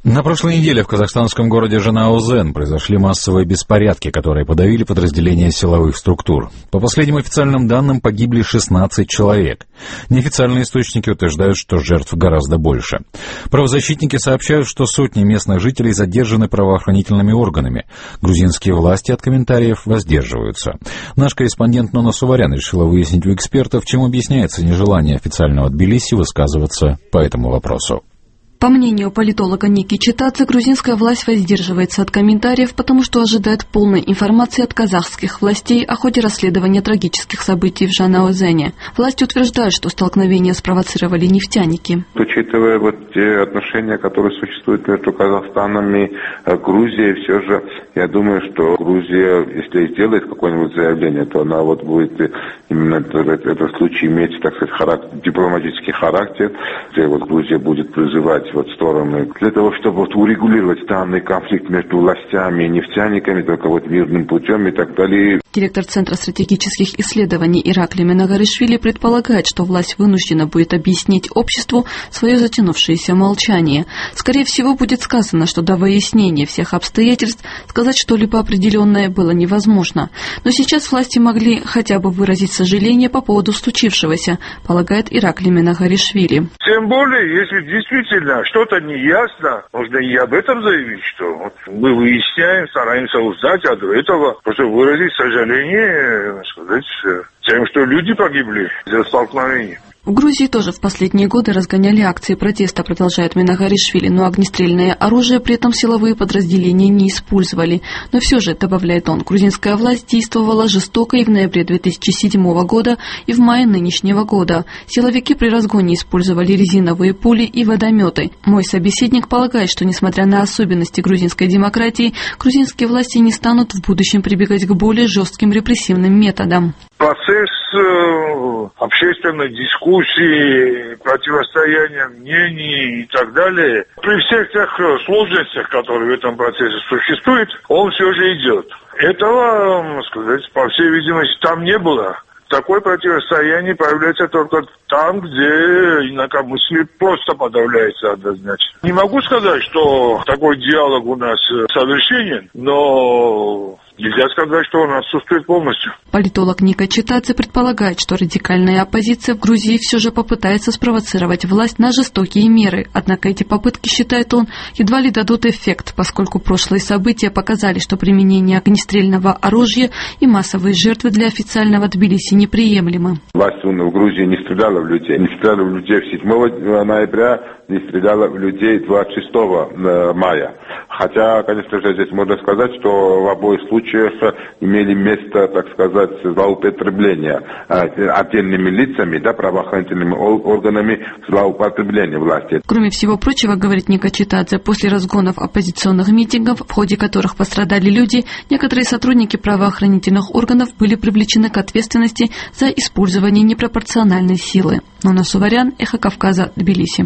На прошлой неделе в казахстанском городе Жанаозен произошли массовые беспорядки, которые подавили подразделения силовых структур. По последним официальным данным погибли 16 человек. Неофициальные источники утверждают, что жертв гораздо больше. Правозащитники сообщают, что сотни местных жителей задержаны правоохранительными органами. Грузинские власти от комментариев воздерживаются. Наш корреспондент Нона Суварян решила выяснить у экспертов, чем объясняется нежелание официального Тбилиси высказываться по этому вопросу. По мнению политолога Ники Читадзе, грузинская власть воздерживается от комментариев, потому что ожидает полной информации от казахских властей о ходе расследования трагических событий в Жанаозене. Власти утверждают, что столкновения спровоцировали нефтяники. Учитывая те отношения, которые существуют между Казахстаном и Грузией, все же я думаю, что Грузия, если сделает какое-нибудь заявление, то она будет именно этот случай иметь, так сказать, дипломатический характер, где Грузия будет призывать стороны для того, чтобы урегулировать данный конфликт между властями и нефтяниками, только мирным путем и так далее. Директор Центра стратегических исследований Иракли Минагаришвили предполагает, что власть вынуждена будет объяснить обществу свое затянувшееся молчание. Скорее всего, будет сказано, что до выяснения всех обстоятельств сказать что-либо определенное было невозможно. Но сейчас власти могли хотя бы выразить сожаление по поводу случившегося, полагает Иракли Минагаришвили. Тем более, если действительно что-то неясно, нужно и об этом заявить, что мы выясняем, стараемся узнать, а до этого просто выразить сожаление, сказать, тем, что люди погибли из-за столкновения. В Грузии тоже в последние годы разгоняли акции протеста, продолжает Минагаришвили, но огнестрельное оружие при этом силовые подразделения не использовали. Но все же, добавляет он, грузинская власть действовала жестоко и в ноябре 2007 года, и в мае нынешнего года. Силовики при разгоне использовали резиновые пули и водометы. Мой собеседник полагает, что несмотря на особенности грузинской демократии, грузинские власти не станут в будущем прибегать к более жестким репрессивным методам. Процесс общественной дискуссии, противостояния мнений и так далее, при всех тех сложностях, которые в этом процессе существуют, он все же идет. Этого, по всей видимости, там не было. Такое противостояние появляется только там, где инакомыслие просто подавляется однозначно. Не могу сказать, что такой диалог у нас совершенен, но нельзя сказать, что он отсутствует полностью. Политолог Ника Читадзе предполагает, что радикальная оппозиция в Грузии все же попытается спровоцировать власть на жестокие меры. Однако эти попытки, считает он, едва ли дадут эффект, поскольку прошлые события показали, что применение огнестрельного оружия и массовые жертвы для официального Тбилиси неприемлемы. Власть в Грузии не стреляла в людей. Не стреляла в людей 7 ноября, не стреляла в людей 26 мая. Хотя, конечно же, здесь можно сказать, что в обоих случаях имели место, так сказать, злоупотребления отдельными лицами, правоохранительными органами, злоупотребления власти. Кроме всего прочего, говорит Ника Читадзе, после разгонов оппозиционных митингов, в ходе которых пострадали люди, некоторые сотрудники правоохранительных органов были привлечены к ответственности за использование непропорциональной силы. Нона Суварян, Эхо Кавказа, Тбилиси.